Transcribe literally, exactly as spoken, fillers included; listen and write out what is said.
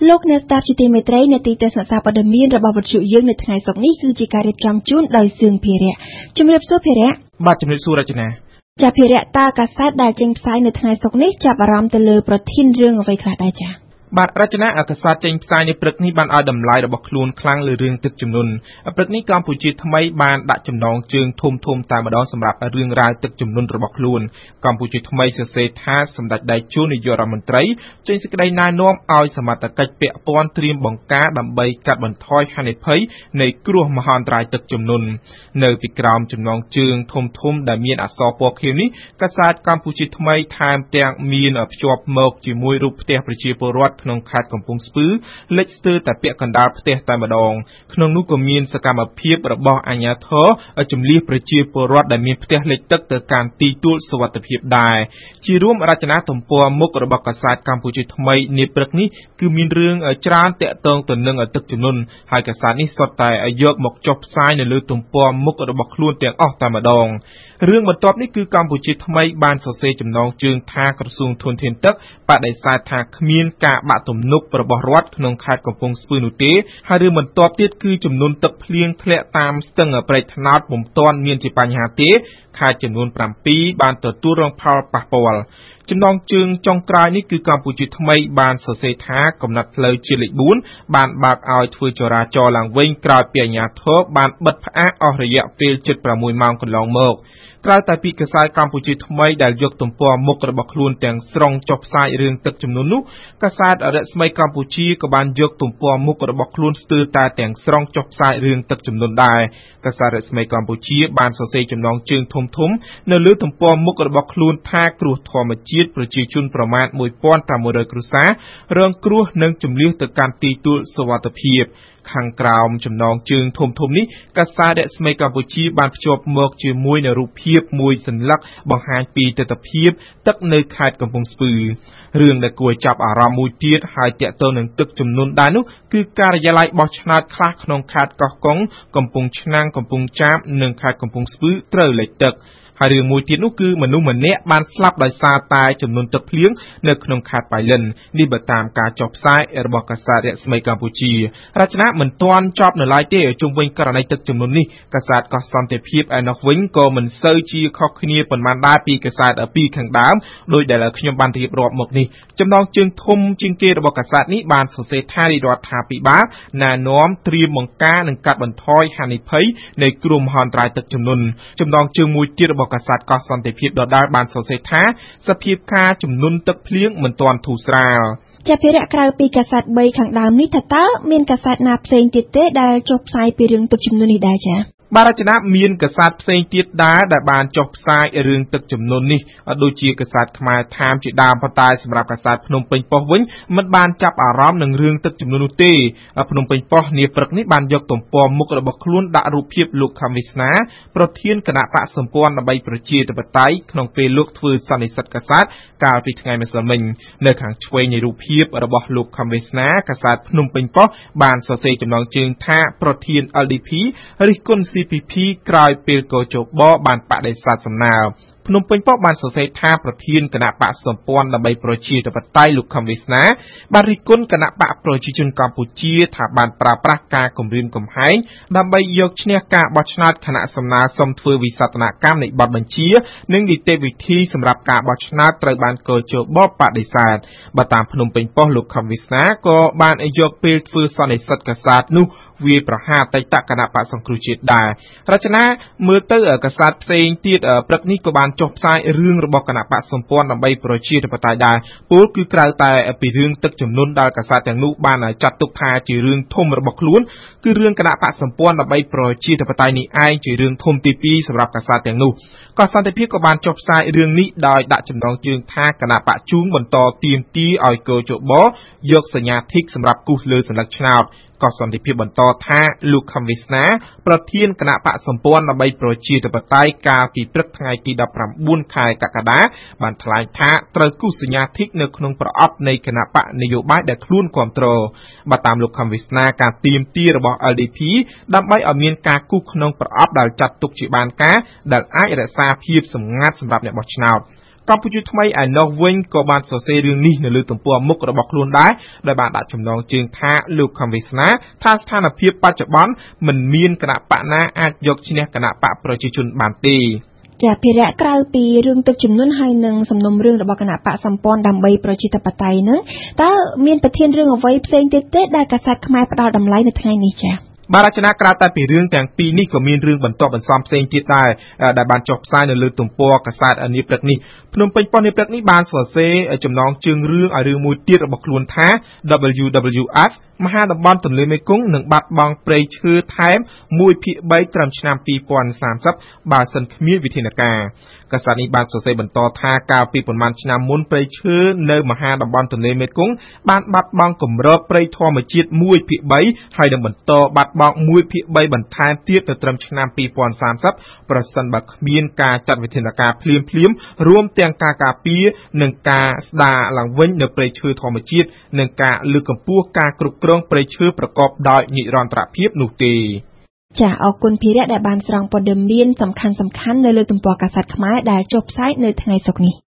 លោកអ្នកស្ដាប់ជាទីមេត្រីនាទីទេសនាសាព័ត៌មានរបស់វិទ្យុយើងនៅថ្ងៃសុក្រនេះគឺជាការរៀបចំជូនដោយសឿងភារៈជំរាបសួរភារៈបាទជំរាបសួររចនាចាភារៈតើកាសែតដែលចេញផ្សាយនៅថ្ងៃសុក្រនេះចាប់អារម្មណ៍ទៅលើប្រធានរឿងអ្វីខ្លះដែរចាបាទរចនាអាកាសចេញផ្សាយនៅព្រឹកនេះបានឲ្យតម្លៃរបស់ខ្លួនខ្លាំងលើរឿងទឹកជំនន់ព្រឹកនេះកម្ពុជាថ្មីបានដាក់ចំណងជើងធំធំតែម្ដងសម្រាប់រឿងរ៉ាវទឹកជំនន់របស់ខ្លួនកម្ពុជាថ្មីសរសេរថាសម្ដេចដៃជួននាយករដ្ឋមន្ត្រីចេញសេចក្តីណែនាំឲ្យសមត្ថកិច្ចពាក់ព័ន្ធត្រៀមបង្ការដើម្បីកាត់បន្ថយហានិភ័យនៃគ្រោះមហន្តរាយទឹកជំនន់នៅពីក្រោមចំណងជើងធំធំដែលមានអក្សរពណ៌ខៀវនេះកាសែតកម្ពុជាថ្មីថែមទាំងមានភ្ជាប់មកជាមួយរូបផ្ទះប្រជាពលរដ្ឋក្នុងខេត្តកំពង់ស្ពឺលេចស្ទើរតែពាក់កណ្ដាលផ្ទះតែម្ដងក្នុងនោះក៏មានសកម្មភាពរបស់អាជ្ញាធរជំលៀសប្រជាពលរដ្ឋដែលមានផ្ទះលិចទឹកទៅកាន់ទីទួលសុវត្ថិភាពដែរជារួមរចនាទំព័រមុខរបស់កាសែតកម្ពុជាថ្មីនាព្រឹកនេះគឺមានរឿងច្រើនតាក់ទងទៅនឹងទឹកជំនន់ហើយកាសែតនេះសុទ្ធតែយកមកចុះផ្សាយនៅលើទំព័រមុខរបស់ខ្លួនទាំងអស់តែម្ដងរឿងបន្ទាប់នេះគឺកម្ពុជាថ្មីបានសរសេរចំណងជើងថាក្រសួងធនធានទឹកបដិសេធថាគ្មានការបាក់ទំនប់របស់រដ្ឋក្នុងខេត្តកំពង់ស្ពឺនោះទេហើយរឿងបន្ទាប់ទៀតគឺចំនួនទឹកភ្លៀងធ្លាក់តាមស្ទឹងព្រែកថ្នោតពុំទាន់មានជាបញ្ហាទេខេត្តចំនួន7បានទទួលរងផលប៉ះពាល់ចំណងជើងចុងក្រោយនេះគឺកម្ពុជាថ្មីបានសរសេរថាកំណត់ផ្លូវជាលេខ4បានបើកឲ្យធ្វើចរាចរណ៍ឡើងវិញក្រោយពីអាជ្ញាធរបានបិទផ្អាកអស់រយៈពេលជិត6ម៉ោងកន្លងមកក្រៅតែពីកាសែតកម្ពុជាថ្មីដែលយកទំព័រមុខរបស់ខ្លួនទាំងស្រុងចុះផ្សាយរឿងទឹកជំនន់នោះកាសែតរស្មីកម្ពុជាក៏បានយកទំព័រមុខរបស់ខ្លួនស្ទើរតែទាំងស្រុងចុះផ្សាយរឿងទឹកជំនន់ដែរកាសែតរស្មីកម្ពុជាបានសរសេរចំណងជើងធំធំនៅលើទំព័រមុខរបស់ខ្លួនថាគ្រោះធម្មជាតិប្រជាជនប្រមាណមួយពាន់ប្រាំមួយរយគ្រួសាររងគ្រោះនិងជម្លៀសទៅកាន់ទីទួលសុវត្ថិភាពខាងក្រោមចំណងជើងធំធំនេះកាសែតរស្មីកម្ពុជាបានភ្ជាប់មកជាមួយនឹងរូបភាពមួយសន្លឹកបង្ហាញពីទស្សនវិជ្ជាទឹកនៅខេត្តកំពង់ស្ពឺរឿងដែលគួរចាប់អារម្មណ៍មួយទៀតហើយទាក់ទងនឹងទឹកជំនន់ដែរនោះគឺការិយាល័យបោះឆ្នោតខ្លះក្នុងខេត្តកោះកុងកំពង់ឆ្នាំងកំពង់ចាមនិងខេត្តកំពង់ស្ពឺត្រូវលិចទឹកហើយរឿងមួយទៀតនោះគឺមនុស្សម្នាក់បានស្លាប់ដោយសារតែចំនួនទឹកភ្លៀងនៅក្នុងខេត្តបៃលិននេះបើតាមការចុះផ្សាយរបស់កាសែតរស្មីកម្ពុជារចនាមិនទាន់ចប់នៅឡើយទេជុំវិញករណីទឹកជំនន់នេះកាសែតកោះសន្តិភាពឯនោះវិញក៏មិនសូវជាខុសគ្នាប៉ុន្មានដែរពីកាសែតពីខាងដើមដោយដែលខ្ញុំបានរៀបរាប់មកនេះចំណងជើងធំជាងគេរបស់កាសែតនេះបានសរសេរថារដ្ឋាភិបាលណែនាំត្រៀមបង្ការនិងកាត់បន្ថយហានិភ័យនៃគ្រោះមហន្តរាយទឹកជំនន់ចំណងជើងមួយទៀតកាសែតកោះសន្តិភាពដដែលបានសរសេរថាសភាពការជំនន់ទឹកភ្លៀងមិនទាន់ធូរស្រាលជាភារៈក្រៅពីកាសែតបីខាងដើមនេះថាតើមានកាសែតណាផ្សេងទៀតទេដែលចុះផ្សាយពីរឿងទឹកជំនន់នេះដែរចា៎បាទរចនាមានកាសែតផ្សេងទៀតដែរដែលបានចុះផ្សាយរឿងទឹកជំនន់នេះដូចជាកាសែតខ្មែរថាមជាដើមប៉ុន្តែសម្រាប់កាសែតភ្នំពេញប៉ុស្តិ៍វិញមិនបានចាប់អារម្មណ៍នឹងរឿងទឹកជំនន់នោះទេភ្នំពេញប៉ុស្តិ៍នាព្រឹកនេះបានយកទំព័រមុខរបស់ខ្លួនដាក់រូបភាពលោកខំវិស្នាប្រធានគណៈបកសម្ព័ន្ធដើម្បីប្រជាធិបតេយ្យក្នុងពេលលោកធ្វើសន្និសីទកាសែតកាលពីថ្ងៃម្សិលមិញនៅខាងឆ្វេងនៃរូបភាពរបស់លោកខំវិស្នាកាសែតភ្នំពេញប៉ុស្តិ៍បានសរសេរចំណងជើងថាប្រធាន แอล ดี พี រិះគន់ ซี พี พี ក្រោយពេលកោជបបានបដិសេធសំណើភ្នំពេញប៉ុស្តិ៍បានសរសេរថាប្រធានគណៈបកសម្ព័ន្ធដើម្បីប្រជាធិបតេយ្យលោកខំវិស្នាបានរិះគន់គណៈបកប្រជាជនកម្ពុជាថាបានប្រើប្រាស់ការគំរាមកំហែងដើម្បីយកឈ្នះការបោះឆ្នោតគណៈសំណើសុំធ្វើវិសោធនកម្មនៃបទបញ្ជានិងនីតិវិធីសម្រាប់ការបោះឆ្នោតត្រូវបានកោជបបដិសេធបើតាមភ្នំពេញប៉ុស្តិ៍លោកខំវិស្នាក៏បានយកពេលធ្វើសន្និសីទកាសែតនោះវាប្រហារអតីតគណៈបកសង្គ្រោះជាតិដែររចនាមើលទៅកាសែតផ្សេងទៀតព្រឹកនេះក៏បានចុះផ្សាយរឿងរបស់គណៈបកសម្ព័ន្ធដើម្បីប្រជាធិបតេយ្យដែរពលគឺក្រៅតែពីរឿងទឹកជំនន់ដែលកាសែតទាំងនោះបានចាត់ទុកថាជារឿងធំរបស់ខ្លួនគឺរឿងគណៈបកសម្ព័ន្ធដើម្បីប្រជាធិបតេយ្យនេះឯងជារឿងធំទីពីរសម្រាប់កាសែតទាំងនោះក៏សន្តិភាពក៏បានចុះផ្សាយរឿងនេះដោយដាក់ចំណងជើងថាគណៈបកជួងបន្តទាមទារឲ្យកោជបយកសញ្ញាធីកសម្រាប់គូសលើសន្លឹកឆ្នោតក៏សន្តិភាពបន្តថាលោកខំវិស្នាប្រធានគណៈបកសម្ព័ន្ធដើម្បីប្រជាធិបតេយ្យកាលពីព្រឹកថ្ងៃទីដប់ប្រាំបួនខែកក្កដាបានថ្លែងថាត្រូវគូសសញ្ញាធីកនៅក្នុងប្រអប់នៃគណៈបកនយោបាយដែលខ្លួនគ្រប់គ្រងបើតាមលោកខំវិស្នាការទាមទាររបស់ แอล ดี พี ដើម្បីឲ្យមានការគូសក្នុងប្រអប់ដែលចាត់ទុកជាបានការដែលអាចរក្សាភាពសម្ងាត់សម្រាប់អ្នកបោះឆ្នោតកម្ពុជាថ្មីឯណោះវិញក៏បានសរសេររឿងនេះនៅលើទំព័រមុខរបស់ខ្លួនដែរដោយបានដាក់ចំណងជើងថាលោកខំវាសនាថាស្ថានភាពបច្ចុប្បន្នមិនមានគណៈបកណាអាចយកឈ្នះគណៈបកប្រជាជនបានទេចាភិរៈក្រៅពីរឿងទឹកជំនន់ហើយនឹងសំណុំរឿងរបស់គណៈបកសម្ព័ន្ធដើម្បីប្រជាធិបតេយ្យហ្នឹងតើមានប្រធានរឿងអ្វីផ្សេងទៀតទេដែលកាសែតខ្មែរផ្ដល់តម្លៃនៅថ្ងៃនេះចាបាទរចនាក្រៅតែពីរឿងទាំងពីរនេះក៏មានរឿងបន្តបន្សំផ្សេងទៀតដែរដែលបានចុះផ្សាយនៅលើទំព័រកាសែតនាព្រឹកនេះភ្នំពេញប៉ុស្តិ៍នាព្រឹកនេះបានសរសេរចំណងជើងរឿងឲ្យរឿងមួយទៀតរបស់ខ្លួនថា ដបលយូ ដបលយូ អេફ មហាតំបន់ទន្លេមេគង្គនឹងបាត់បង់ព្រៃឈើថែមមួយភាគបីត្រឹមឆ្នាំពីរពាន់សាមសិបបើសិនគ្មានវិធានការកាសែតនេះបានសរសេរបន្តថាកាលពីប្រមាណឆ្នាំមុនព្រៃឈើនៅមហាតំបន់ទន្លេមេគង្គបានបាត់បង់គម្របព្រៃធម្មជាតិមួយភាគបីហើយនឹងបន្តបាត់បង់មួយភាគបីបន្ថែមទៀតទៅត្រឹមឆ្នាំពីរពាន់សាមសិបប្រសិនបើគ្មានការចាត់វិធានការភ្លាមភ្លាមរួមទាំងការការពារនិងការស្ដារឡើងវិញនៅព្រៃឈើធម្មជាតិនិងការលើកកម្ពស់ការគ្រប់គ្រងព្រៃឈើប្រកបដោយនិរន្តរភាពនោះទេចាអរគុណភិរៈដែលបានស្រង់ព័ត៌មានសំខាន់ៗនៅលើទំព័រកាសែតខ្មែរដែលចុះផ្សាយនៅថ្ងៃសុក្រនេះ